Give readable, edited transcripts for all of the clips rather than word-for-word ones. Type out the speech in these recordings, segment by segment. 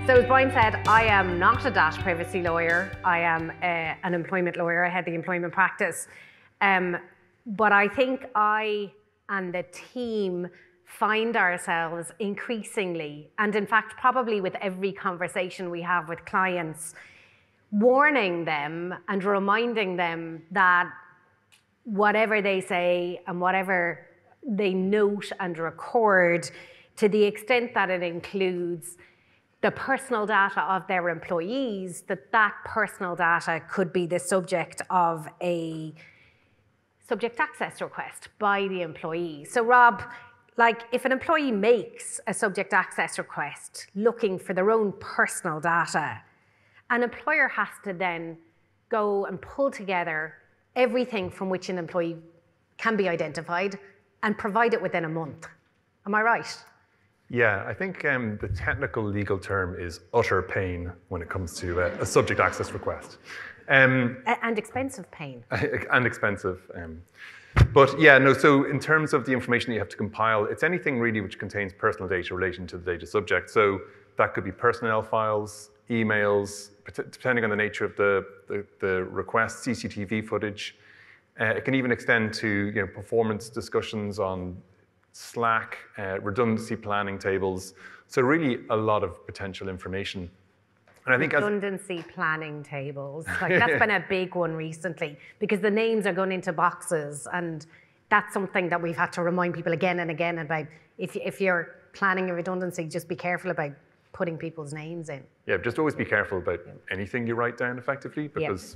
So as Brian said, I am not a data privacy lawyer. I am an employment lawyer. I head the employment practice. But I think I and the team find ourselves increasingly, and in fact, probably with every conversation we have with clients, warning them and reminding them that whatever they say and whatever they note and record, to the extent that it includes the personal data of their employees, that personal data could be the subject of a subject access request by the employee. So Rob, like if an employee makes a subject access request looking for their own personal data, an employer has to then go and pull together everything from which an employee can be identified and provide it within a month. Am I right? Yeah, I think the technical legal term is utter pain when it comes to a subject access request. And expensive pain. And expensive. But yeah, no, so in terms of the information that you have to compile, it's anything really which contains personal data relating to the data subject. So that could be personnel files, emails, depending on the nature of the request, CCTV footage. It can even extend to performance discussions on Slack, redundancy planning tables. So really a lot of potential information. And I think redundancy planning tables, like that's been a big one recently because the names are going into boxes, and that's something that we've had to remind people again and again about. If you're planning a redundancy, just be careful about putting people's names in. Yeah, just always be careful about anything you write down effectively because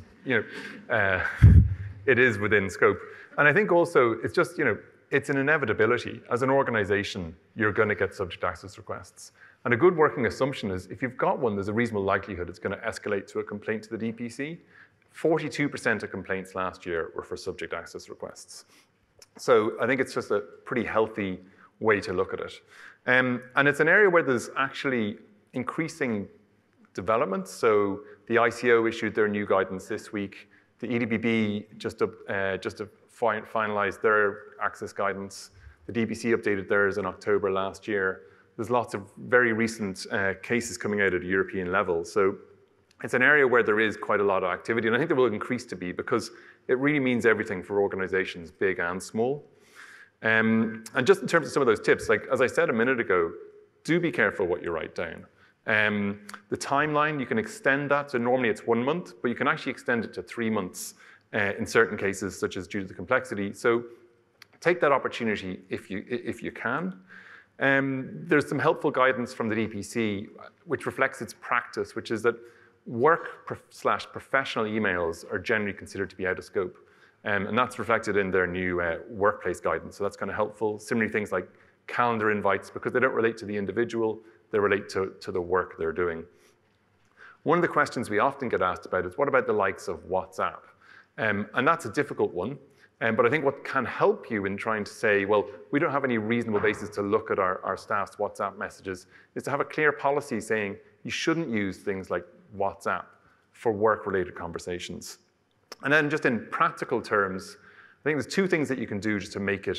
it is within scope. And I think also it's just it's an inevitability. As an organization, you're going to get subject access requests. And a good working assumption is if you've got one, there's a reasonable likelihood it's going to escalate to a complaint to the DPC. 42% of complaints last year were for subject access requests. So I think it's just a pretty healthy way to look at it. And it's an area where there's actually increasing development. So the ICO issued their new guidance this week. The EDBB just finalized their access guidance. The DPC updated theirs in October last year. There's lots of very recent cases coming out at a European level. So it's an area where there is quite a lot of activity, and I think there will increase to be because it really means everything for organizations, big and small. And just in terms of some of those tips, like as I said a minute ago, do be careful what you write down. The timeline, you can extend that. So normally it's 1 month, but you can actually extend it to 3 months in certain cases, such as due to the complexity. So take that opportunity if you can. There's some helpful guidance from the DPC, which reflects its practice, which is that work/professional emails are generally considered to be out of scope. And that's reflected in their new workplace guidance. So that's kind of helpful. Similarly, things like calendar invites, because they don't relate to the individual, they relate to the work they're doing. One of the questions we often get asked about is, what about the likes of WhatsApp? And that's a difficult one. But I think what can help you in trying to say, well, we don't have any reasonable basis to look at our staff's WhatsApp messages, is to have a clear policy saying you shouldn't use things like WhatsApp for work-related conversations. And then just in practical terms, I think there's 2 things that you can do just to make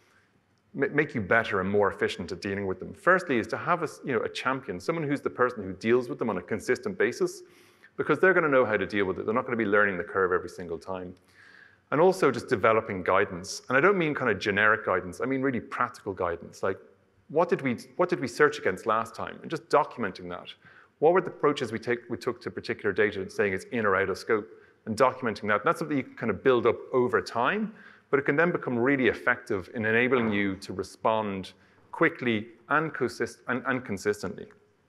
you better and more efficient at dealing with them. Firstly is to have a champion, someone who's the person who deals with them on a consistent basis, because they're going to know how to deal with it. They're not going to be learning the curve every single time. And also just developing guidance. And I don't mean kind of generic guidance. I mean really practical guidance. Like, what did we search against last time? And just documenting that. What were the approaches we took to particular data, saying it's in or out of scope, and documenting that. And that's something you can kind of build up over time, but it can then become really effective in enabling you to respond quickly and consistently.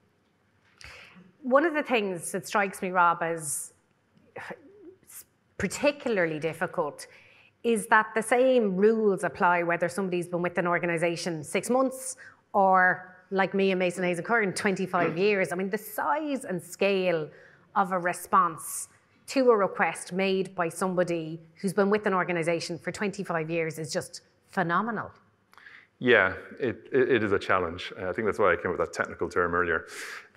One of the things that strikes me, Rob, as particularly difficult is that the same rules apply whether somebody's been with an organization 6 months or, like me and Mason Hayes and Curran, 25 years. I mean, the size and scale of a response to a request made by somebody who's been with an organization for 25 years is just phenomenal. Yeah, it is a challenge. I think that's why I came up with that technical term earlier.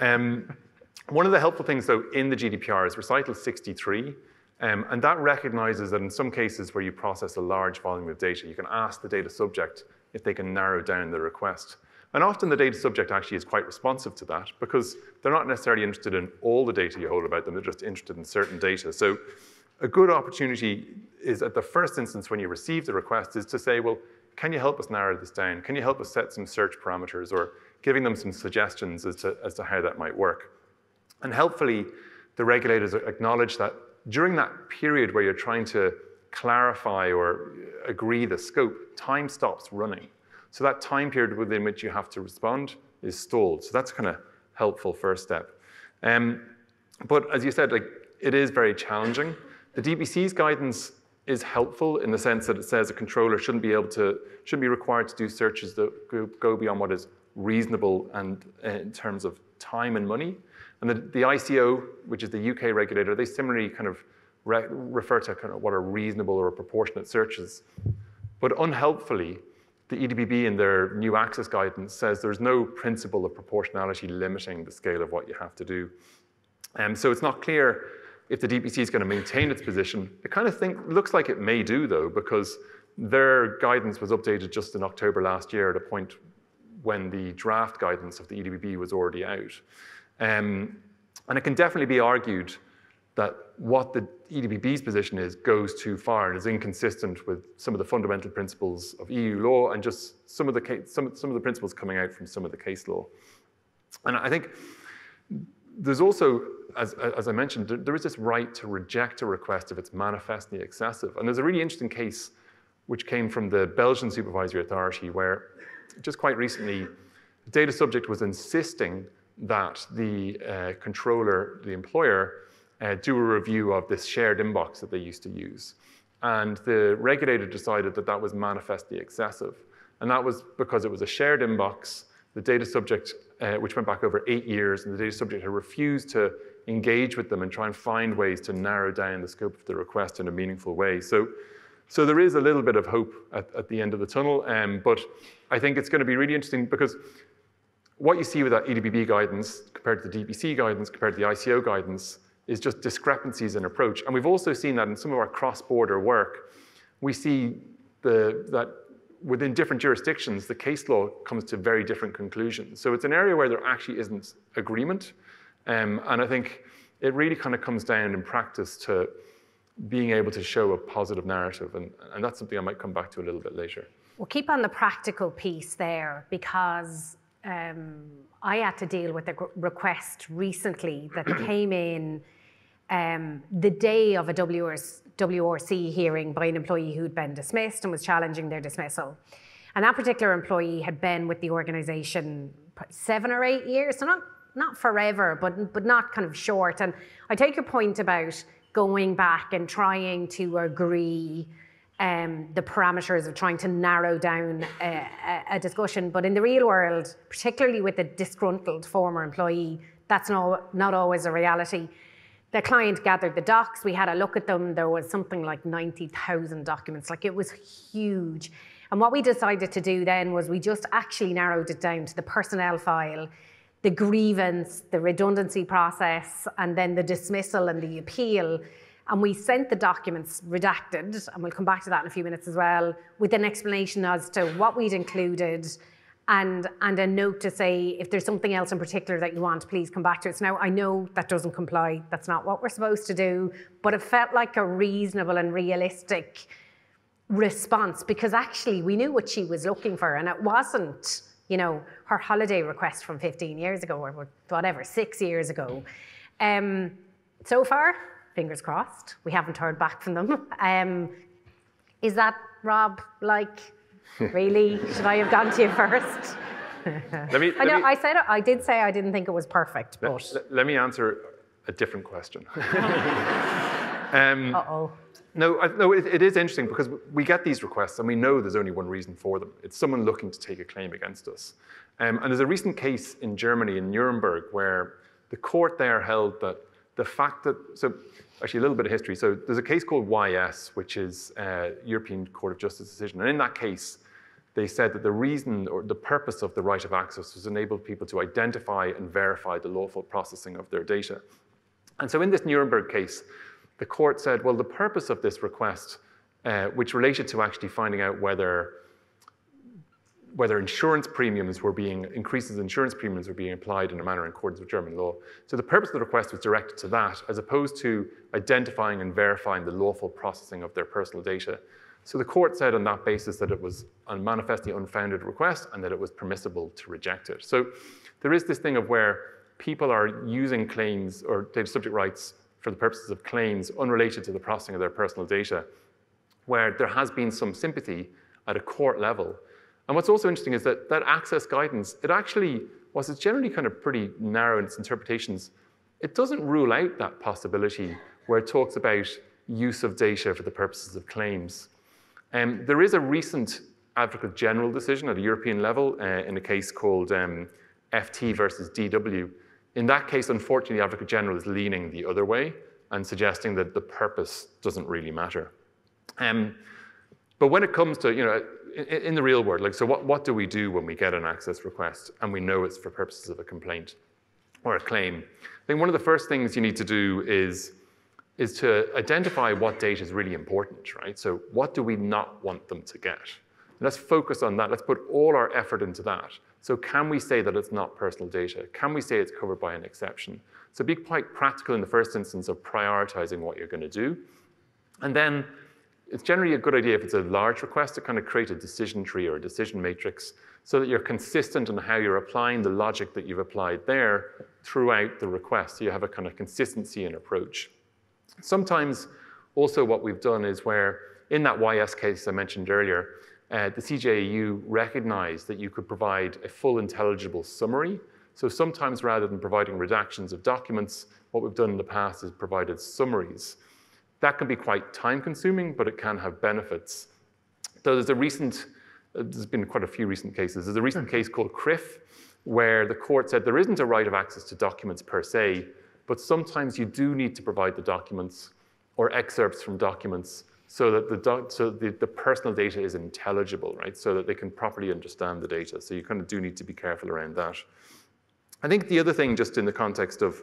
One of the helpful things, though, in the GDPR is recital 63. And that recognizes that in some cases where you process a large volume of data, you can ask the data subject if they can narrow down the request. And often the data subject actually is quite responsive to that because they're not necessarily interested in all the data you hold about them, they're just interested in certain data. So a good opportunity is at the first instance when you receive the request is to say, well, can you help us narrow this down? Can you help us set some search parameters, or giving them some suggestions as to how that might work? And helpfully, the regulators acknowledge that during that period where you're trying to clarify or agree the scope, time stops running. So that time period within which you have to respond is stalled. So that's kind of helpful first step. But as you said, it is very challenging. The DPC's guidance is helpful in the sense that it says a controller shouldn't be required to do searches that go beyond what is reasonable and in terms of time and money. And the ICO, which is the UK regulator, they similarly kind of refer to kind of what are reasonable or proportionate searches. But unhelpfully, the EDPB in their new access guidance says there's no principle of proportionality limiting the scale of what you have to do. So it's not clear if the DPC is going to maintain its position. It kind of looks like it may do, though, because their guidance was updated just in October last year at a point when the draft guidance of the EDPB was already out. And it can definitely be argued that what the EDPB's position is goes too far and is inconsistent with some of the fundamental principles of EU law and just some of the principles coming out from some of the case law. And I think there's also, as I mentioned, there is this right to reject a request if it's manifestly excessive. And there's a really interesting case which came from the Belgian Supervisory Authority where just quite recently, the data subject was insisting that the controller, the employer, do a review of this shared inbox that they used to use. And the regulator decided that that was manifestly excessive. And that was because it was a shared inbox. The data subject, which went back over 8 years, and the data subject had refused to engage with them and try and find ways to narrow down the scope of the request in a meaningful way. So there is a little bit of hope at the end of the tunnel, but I think it's going to be really interesting because what you see with that EDPB guidance compared to the DPC guidance, compared to the ICO guidance, is just discrepancies in approach. And we've also seen that in some of our cross-border work. We see that within different jurisdictions, the case law comes to very different conclusions. So it's an area where there actually isn't agreement. And I think it really kind of comes down in practice to being able to show a positive narrative. And that's something I might come back to a little bit later. We'll keep on the practical piece there because I had to deal with a request recently that came in the day of a WRC hearing by an employee who'd been dismissed and was challenging their dismissal. And that particular employee had been with the organisation 7 or 8 years, so not forever, but not kind of short. And I take your point about going back and trying to agree the parameters of trying to narrow down a discussion. But in the real world, particularly with a disgruntled former employee, that's not always a reality. The client gathered the docs, we had a look at them, there was something like 90,000 documents, like it was huge. And what we decided to do then was we just actually narrowed it down to the personnel file, the grievance, the redundancy process, and then the dismissal and the appeal. And we sent the documents redacted, and we'll come back to that in a few minutes as well, with an explanation as to what we'd included and a note to say, if there's something else in particular that you want, please come back to us. Now, I know that doesn't comply. That's not what we're supposed to do, but it felt like a reasonable and realistic response because actually we knew what she was looking for, and it wasn't, her holiday request from 15 years ago or whatever, 6 years ago. So far, fingers crossed, we haven't heard back from them. Is that, Rob, really? Should I have gone to you first? I did say I didn't think it was perfect, but... Let me answer a different question. Uh-oh. No, it is interesting because we get these requests and we know there's only one reason for them. It's someone looking to take a claim against us. And there's a recent case in Germany, in Nuremberg, where the court there held that the fact that, so actually a little bit of history. So there's a case called YS, which is a European Court of Justice decision. And in that case, they said that the reason or the purpose of the right of access was to enable people to identify and verify the lawful processing of their data. And so in this Nuremberg case, the court said, well, the purpose of this request, which related to actually finding out whether whether increases in insurance premiums were being applied in a manner in accordance with German law. So the purpose of the request was directed to that, as opposed to identifying and verifying the lawful processing of their personal data. So the court said on that basis that it was a manifestly unfounded request and that it was permissible to reject it. So there is this thing of where people are using claims or data subject rights for the purposes of claims unrelated to the processing of their personal data, where there has been some sympathy at a court level. And what's also interesting is that that access guidance, it actually, whilst it's generally kind of pretty narrow in its interpretations, it doesn't rule out that possibility where it talks about use of data for the purposes of claims. There is a recent Advocate General decision at a European level in a case called FT versus DW. In that case, unfortunately, the Advocate General is leaning the other way and suggesting that the purpose doesn't really matter. But when it comes to, in the real world, like, so what do we do when we get an access request and we know it's for purposes of a complaint or a claim? I think one of the first things you need to do is to identify what data is really important, right? So what do we not want them to get? Let's focus on that. Let's put all our effort into that. So can we say that it's not personal data? Can we say it's covered by an exception? So be quite practical in the first instance of prioritizing what you're going to do. And then it's generally a good idea if it's a large request to kind of create a decision tree or a decision matrix so that you're consistent in how you're applying the logic that you've applied there throughout the request. So you have a kind of consistency in approach. Sometimes also what we've done is where in that YS case I mentioned earlier, the CJEU recognized that you could provide a full intelligible summary. So sometimes rather than providing redactions of documents, what we've done in the past is provided summaries. That can be quite time-consuming, but it can have benefits. So there's been quite a few recent cases. There's a recent case called CRIF, where the court said there isn't a right of access to documents per se, but sometimes you do need to provide the documents or excerpts from documents so that the personal data is intelligible, right? So that they can properly understand the data. So you kind of do need to be careful around that. I think the other thing, just in the context of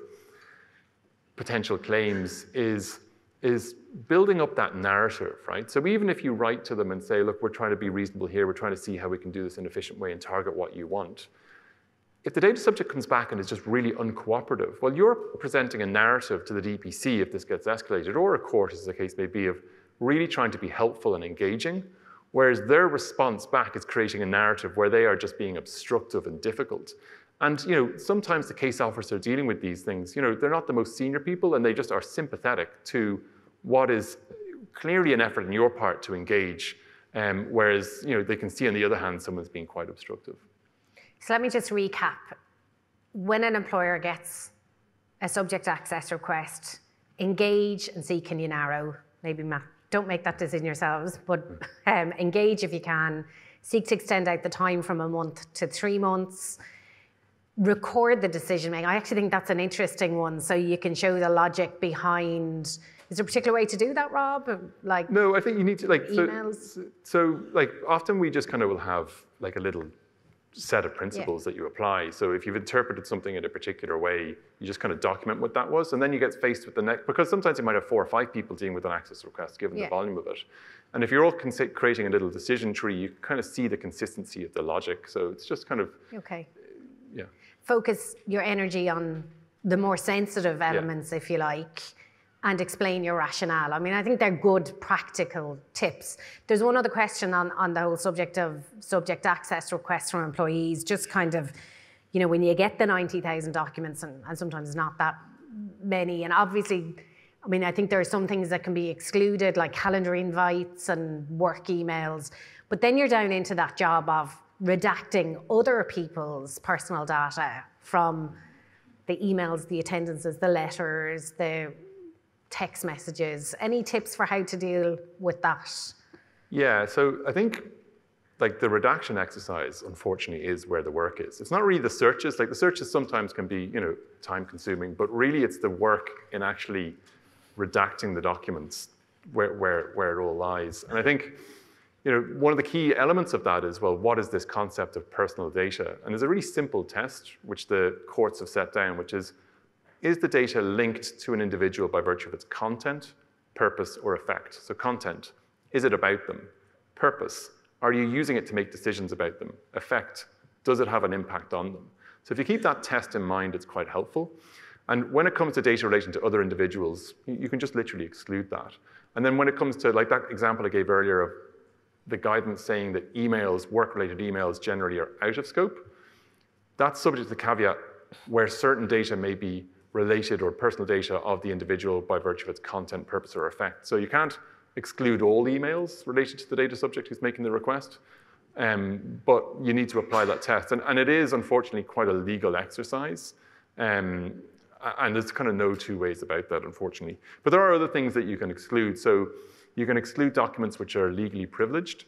potential claims, is building up that narrative, right? So even if you write to them and say, look, we're trying to be reasonable here, we're trying to see how we can do this in an efficient way and target what you want. If the data subject comes back and is just really uncooperative, well, you're presenting a narrative to the DPC if this gets escalated, or a court, as the case may be, of really trying to be helpful and engaging, whereas their response back is creating a narrative where they are just being obstructive and difficult. And sometimes the case officer dealing with these things, they're not the most senior people, and they just are sympathetic to what is clearly an effort on your part to engage, whereas they can see on the other hand someone's being quite obstructive. So let me just recap. When an employer gets a subject access request, engage and see, can you narrow? Maybe don't make that decision yourselves, but engage if you can. Seek to extend out the time from a month to 3 months. Record the decision making. I actually think that's an interesting one, so you can show the logic behind. Is there a particular way to do that, Rob? Like, no, I think you need to emails. So often we just kind of will have like a little set of principles that you apply. So if you've interpreted something in a particular way, you just kind of document what that was, and then you get faced with the next, because sometimes you might have 4 or 5 people dealing with an access request, given the volume of it. And if you're all creating a little decision tree, you kind of see the consistency of the logic. So it's just kind of focus your energy on the more sensitive elements, if you like, and explain your rationale. I mean, I think they're good practical tips. There's one other question on the whole subject of subject access requests from employees, just kind of, when you get the 90,000 documents, and sometimes not that many, and obviously, I mean, I think there are some things that can be excluded, like calendar invites and work emails, but then you're down into that job of redacting other people's personal data from the emails, the attendances, the letters, the text messages. Any tips for how to deal with that? Yeah, so I think like the redaction exercise, unfortunately, is where the work is. It's not really the searches. Like the searches sometimes can be, time consuming, but really it's the work in actually redacting the documents where it all lies. And I think, one of the key elements of that is, well, what is this concept of personal data? And there's a really simple test which the courts have set down, which is the data linked to an individual by virtue of its content, purpose, or effect? So content, is it about them? Purpose, Are you using it to make decisions about them? Effect, does it have an impact on them? So if you keep that test in mind, it's quite helpful. And when it comes to data relating to other individuals, you can just literally exclude that. And then when it comes to, like that example I gave earlier of the guidance saying that emails, work-related emails generally are out of scope, that's subject to the caveat where certain data may be related or personal data of the individual by virtue of its content, purpose, or effect. So you can't exclude all emails related to the data subject who's making the request, but you need to apply that test. And it is, unfortunately, quite a legal exercise. And there's kind of no two ways about that, unfortunately. But there are other things that you can exclude. So you can exclude documents which are legally privileged.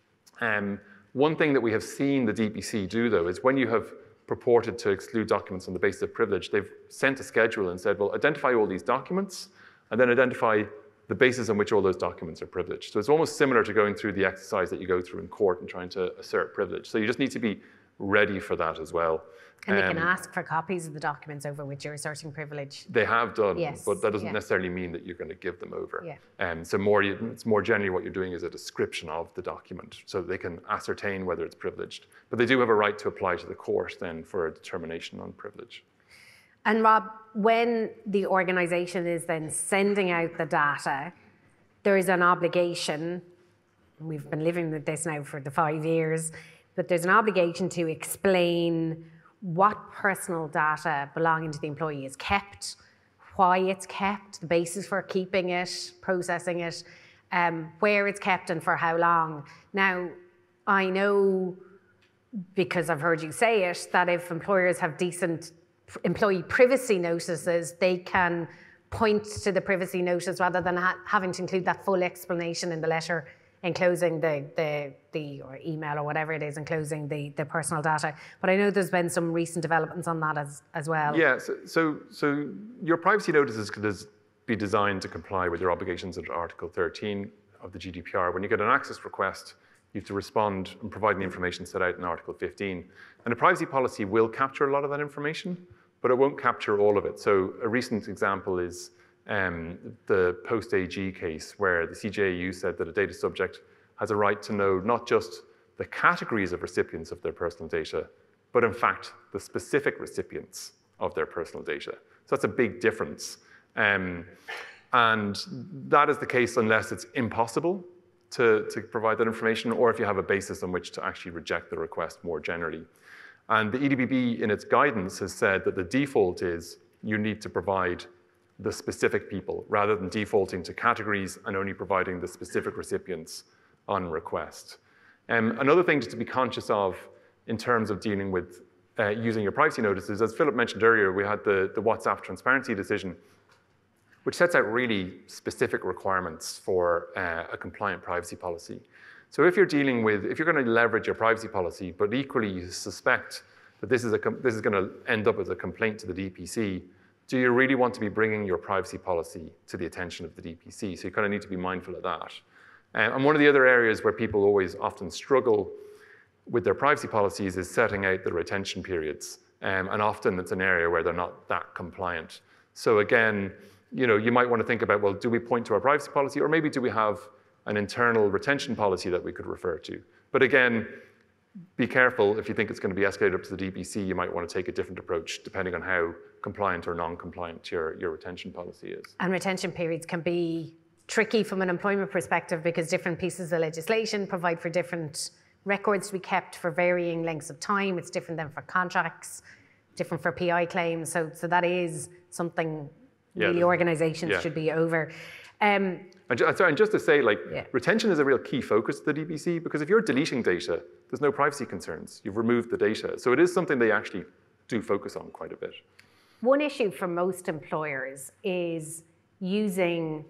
One thing that we have seen the DPC do, though, is when you have purported to exclude documents on the basis of privilege, they've sent a schedule and said, well, identify all these documents, and then identify the basis on which all those documents are privileged. So it's almost similar to going through the exercise that you go through in court and trying to assert privilege. So you just need to be ready for that as well. And they can ask for copies of the documents over which you're asserting privilege. They have done, yes. But that doesn't necessarily mean that you're going to give them over. Yeah. So it's more generally what you're doing is a description of the document so they can ascertain whether it's privileged. But they do have a right to apply to the court then for a determination on privilege. And Rob, when the organisation is then sending out the data, there is an obligation, we've been living with this now for the 5 years, but there's an obligation to explain what personal data belonging to the employee is kept, why it's kept, the basis for keeping it, processing it, where it's kept and for how long. Now, I know, because I've heard you say it, that if employers have decent employee privacy notices, they can point to the privacy notice rather than having to include that full explanation in the letter enclosing the or email or whatever it is, enclosing the personal data. But I know there's been some recent developments on that as well. Yeah, so your privacy notice is going to be designed to comply with your obligations under Article 13 of the GDPR. When you get an access request, you have to respond and provide the information set out in Article 15. And the privacy policy will capture a lot of that information, but it won't capture all of it. So a recent example is the Post AG case where the CJAU said that a data subject has a right to know not just the categories of recipients of their personal data, but in fact, the specific recipients of their personal data. So that's a big difference. And that is the case unless it's impossible to provide that information, or if you have a basis on which to actually reject the request more generally. And the EDPB in its guidance has said that the default is you need to provide the specific people rather than defaulting to categories and only providing the specific recipients on request. Another thing just to be conscious of in terms of dealing with using your privacy notices, as Philip mentioned earlier, we had the WhatsApp transparency decision, which sets out really specific requirements for a compliant privacy policy. So if you're going to leverage your privacy policy, but equally you suspect that this is going to end up as a complaint to the DPC, do you really want to be bringing your privacy policy to the attention of the DPC? So you kind of need to be mindful of that. And one of the other areas where people always often struggle with their privacy policies is setting out the retention periods. And often it's an area where they're not that compliant. So again, you might want to think about, well, do we point to our privacy policy, or maybe do we have an internal retention policy that we could refer to? But again, be careful. If you think it's going to be escalated up to the DPC, you might want to take a different approach depending on how compliant or non-compliant your retention policy is. And retention periods can be tricky from an employment perspective because different pieces of legislation provide for different records to be kept for varying lengths of time. It's different than for contracts, different for PI claims. So that is something really organisations should be over. And just to say, retention is a real key focus of the DPC, because if you're deleting data, there's no privacy concerns. You've removed the data. So it is something they actually do focus on quite a bit. One issue for most employers is using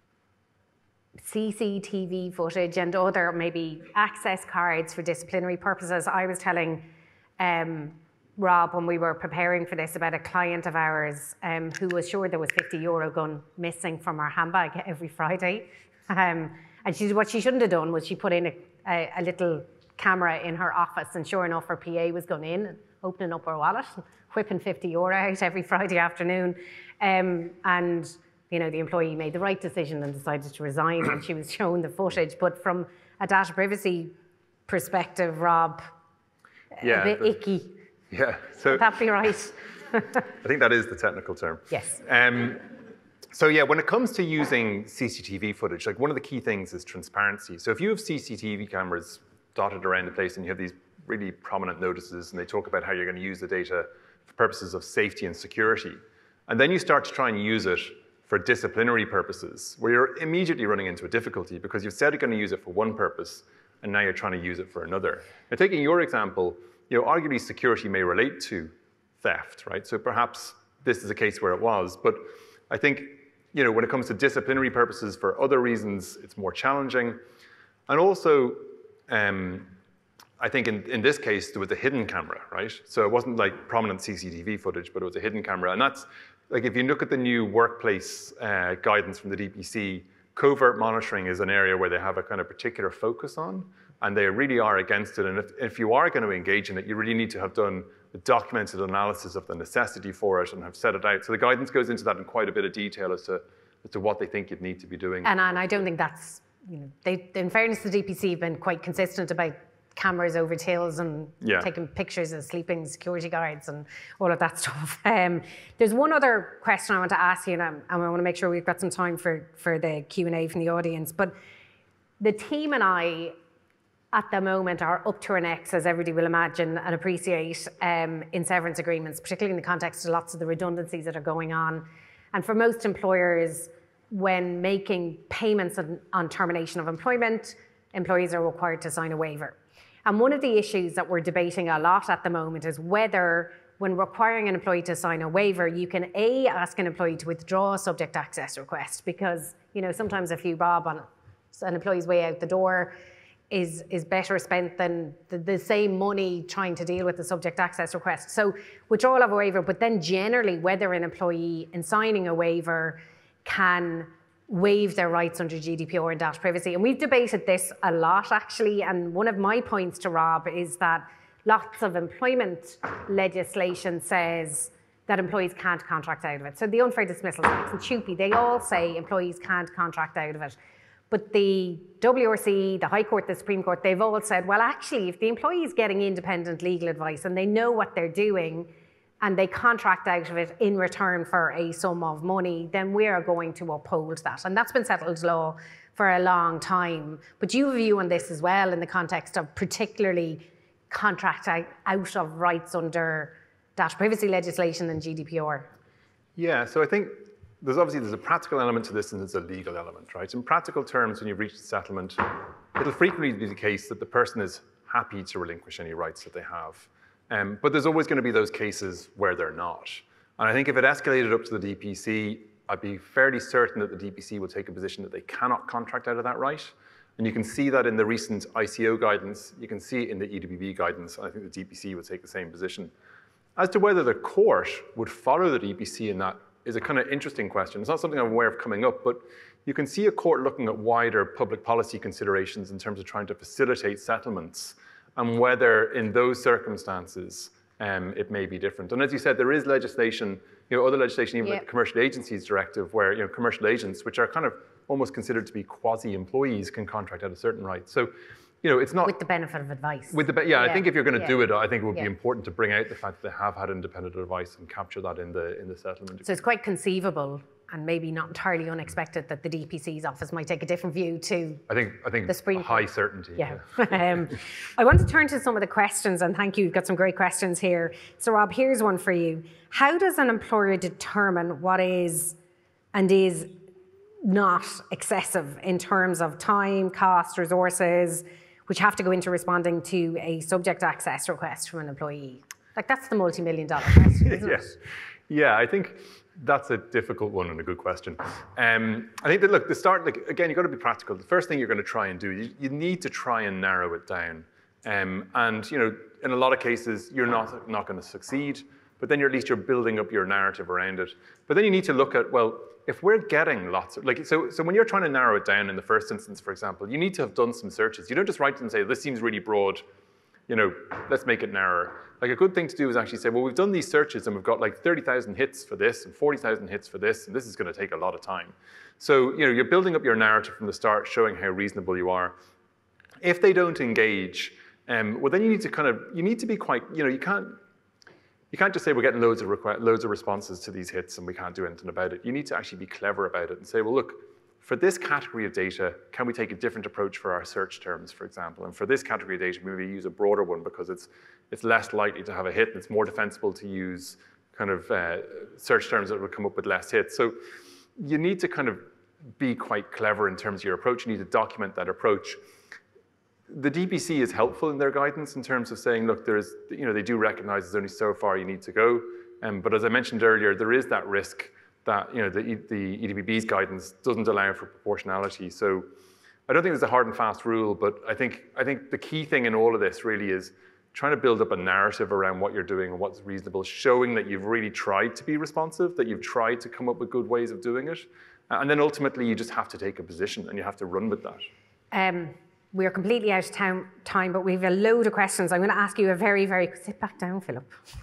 CCTV footage and other maybe access cards for disciplinary purposes. I was telling Rob, when we were preparing for this, about a client of ours who was sure there was €50 gone missing from her handbag every Friday. And what she shouldn't have done was she put in a little camera in her office, and sure enough, her PA was going in and opening up her wallet, and whipping €50 out every Friday afternoon. And the employee made the right decision and decided to resign when she was shown the footage. But from a data privacy perspective, Rob, Yeah, a bit icky. Yeah. So Would that be right? I think that is the technical term. Yes. So yeah, when it comes to using CCTV footage, like one of the key things is transparency. So if you have CCTV cameras dotted around the place and you have these really prominent notices and they talk about how you're going to use the data for purposes of safety and security, and then you start to try and use it for disciplinary purposes, where you're immediately running into a difficulty because you've said you're going to use it for one purpose and now you're trying to use it for another. Now, taking your example, arguably security may relate to theft, right? So perhaps this is a case where it was, but I think when it comes to disciplinary purposes for other reasons, it's more challenging. And also, I think in this case, there was a hidden camera, right? So it wasn't like prominent CCTV footage, but it was a hidden camera. And that's, like if you look at the new workplace guidance from the DPC, covert monitoring is an area where they have a kind of particular focus on, and they really are against it. And if you are going to engage in it, you really need to have done a documented analysis of the necessity for it and have set it out. So the guidance goes into that in quite a bit of detail as to what they think you'd need to be doing. And I don't think that's, in fairness to the DPC, have been quite consistent about cameras over tills and taking pictures of sleeping security guards and all of that stuff. There's one other question I want to ask you, and I want to make sure we've got some time for the Q&A from the audience. But the team and I, at the moment, are up to our necks, as everybody will imagine and appreciate, in severance agreements, particularly in the context of lots of the redundancies that are going on. And for most employers, when making payments on termination of employment, employees are required to sign a waiver. And one of the issues that we're debating a lot at the moment is whether, when requiring an employee to sign a waiver, you can ask an employee to withdraw a subject access request, because sometimes a few bob on an employee's way out the door is better spent than the same money trying to deal with the subject access request. So withdrawal of a waiver, but then generally whether an employee in signing a waiver can waive their rights under GDPR and data privacy. And we've debated this a lot, actually. And one of my points to Rob is that lots of employment legislation says that employees can't contract out of it. So the unfair dismissal tax and CUPE, they all say employees can't contract out of it. But the WRC, the High Court, the Supreme Court, they've all said, well, actually, if the employee is getting independent legal advice and they know what they're doing and they contract out of it in return for a sum of money, then we are going to uphold that. And that's been settled law for a long time. But you have a view on this as well in the context of particularly contract out of rights under data privacy legislation and GDPR. Yeah, so I think there's a practical element to this and there's a legal element, right? In practical terms, when you've reached a settlement, it'll frequently be the case that the person is happy to relinquish any rights that they have. But there's always going to be those cases where they're not. And I think if it escalated up to the DPC, I'd be fairly certain that the DPC will take a position that they cannot contract out of that right. And you can see that in the recent ICO guidance. You can see it in the EWB guidance. And I think the DPC would take the same position. As to whether the court would follow the DPC in that is a kind of interesting question. It's not something I'm aware of coming up, but you can see a court looking at wider public policy considerations in terms of trying to facilitate settlements and whether in those circumstances it may be different. And as you said, there is legislation, other legislation, even like the Commercial Agencies Directive, where commercial agents, which are kind of almost considered to be quasi-employees, can contract out a certain right. So, it's not with the benefit of advice. I think if you're going to do it, I think it would be important to bring out the fact that they have had independent advice and capture that in the settlement. So it's quite conceivable and maybe not entirely unexpected that the DPC's office might take a different view to I think the Supreme high Court. Certainty. Yeah. I want to turn to some of the questions, and thank you. You've got some great questions here. So Rob, here's one for you. How does an employer determine what is and is not excessive in terms of time, cost, resources, which have to go into responding to a subject access request from an employee? Like, that's the multi-million-dollar question, isn't it? Yeah, I think that's a difficult one and a good question. I think that, look, again, you've got to be practical. The first thing you're going to try and do, you need to try and narrow it down. And, in a lot of cases, you're not going to succeed, but then at least you're building up your narrative around it. But then you need to look at, well, if we're getting lots of, so when you're trying to narrow it down in the first instance, for example, you need to have done some searches. You don't just write to them and say, this seems really broad, let's make it narrower. Like, a good thing to do is actually say, well, we've done these searches and we've got like 30,000 hits for this and 40,000 hits for this, and this is going to take a lot of time. So, you're building up your narrative from the start, showing how reasonable you are. If they don't engage, well, then you need to be quite, you can't just say we're getting loads of responses to these hits and we can't do anything about it. You need to actually be clever about it and say, well, look, for this category of data, can we take a different approach for our search terms, for example? And for this category of data, maybe use a broader one because it's less likely to have a hit and it's more defensible to use kind of search terms that would come up with less hits. So you need to kind of be quite clever in terms of your approach. You need to document that approach. The DPC is helpful in their guidance in terms of saying, look, they do recognize there's only so far you need to go. But as I mentioned earlier, there is that risk that the EDPB's guidance doesn't allow for proportionality. So I don't think there's a hard and fast rule, but I think the key thing in all of this really is trying to build up a narrative around what you're doing and what's reasonable, showing that you've really tried to be responsive, that you've tried to come up with good ways of doing it. And then ultimately you just have to take a position and you have to run with that. We're completely out of time, but we have a load of questions. I'm going to ask you a very, very... Sit back down, Philip.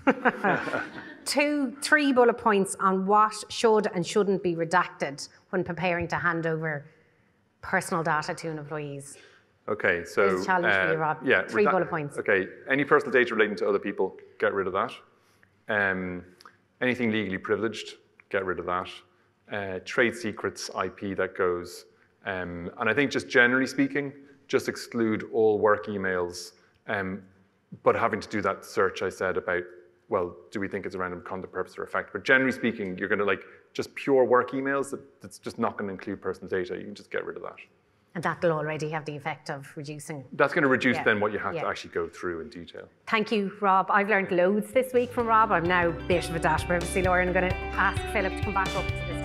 3 bullet points on what should and shouldn't be redacted when preparing to hand over personal data to employees. Okay, so... There's a challenge for you, Rob. Yeah, 3 bullet points. Okay, any personal data relating to other people, get rid of that. Anything legally privileged, get rid of that. Trade secrets, IP, that goes. And I think just generally speaking, just exclude all work emails, but having to do that search I said about, well, do we think it's a random conduct, purpose, or effect? But generally speaking, you're going to just pure work emails, that's just not going to include personal data. You can just get rid of that. And that'll already have the effect of reducing. That's going to reduce then what you have to actually go through in detail. Thank you, Rob. I've learned loads this week from Rob. I'm now a bit of a data privacy lawyer and I'm going to ask Philip to come back up to this